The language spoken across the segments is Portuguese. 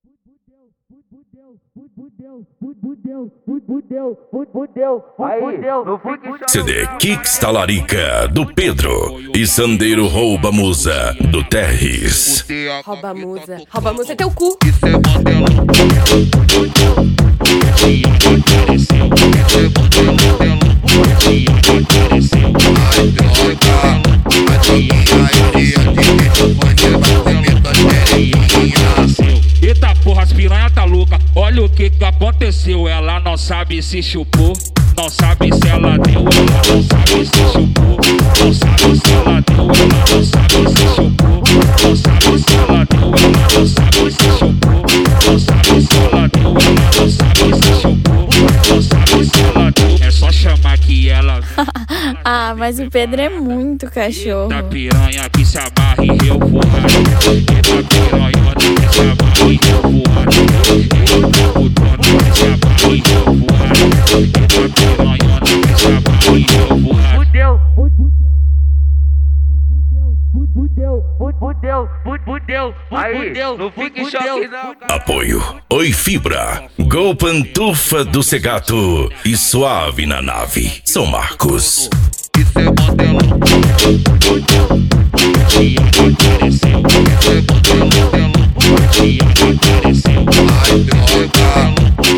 CD Kicks Talarica do Pedro e Sandeiro Rouba Musa do Terres. Rouba musa é teu cu. Eita porra, as piranha tá louca. Olha o que aconteceu. Ela não sabe se chupou, não sabe se ela deu, ela não sabe se chupou, não sabe se ela deu, ela não sabe se chupou, não sabe se ela deu, ela não sabe se chupou, não sabe se ela deu, ela não sabe se chupou, não sabe se ela deu. É só chamar que ela vem. Ah, mas o Pedro é muito cachorro. Da piranha que se amarra e eu vou da piranha que se amarra e eu vou o dono que se amarra e eu vou da piranha que se amarra e eu vou aí, não fique em choque não. Apoio Oi Fibra, Gol Pantufa do Segato e Suave na Nave, São Marcos. Isso é modelão. Que apareceu. Isso é modelão. Que apareceu. Ai, droga.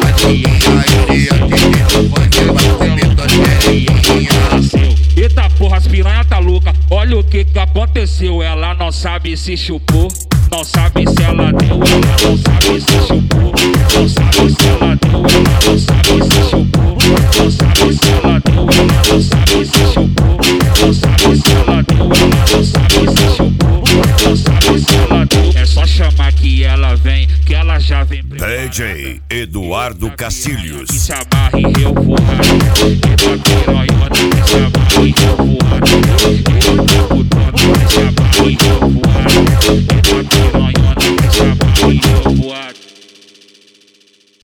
Eita porra, as piranha tá louca. Olha o que aconteceu. Ela não sabe se chupou, não sabe se ela deu, ela não sabe se chupou, não sabe se ela deu, ela não sabe se chupou, não sabe se ela deu, ela não sabe se chupou, não sabe se ela deu, ela não sabe se chupou, não sabe se ela deu. É só chamar que ela vem, que ela já vem. DJ Eduardo Cacilhos. Que se amarre e eu vou eita piranha que se amarre e eu vou o dono que se amarre e eu vou eita piranha.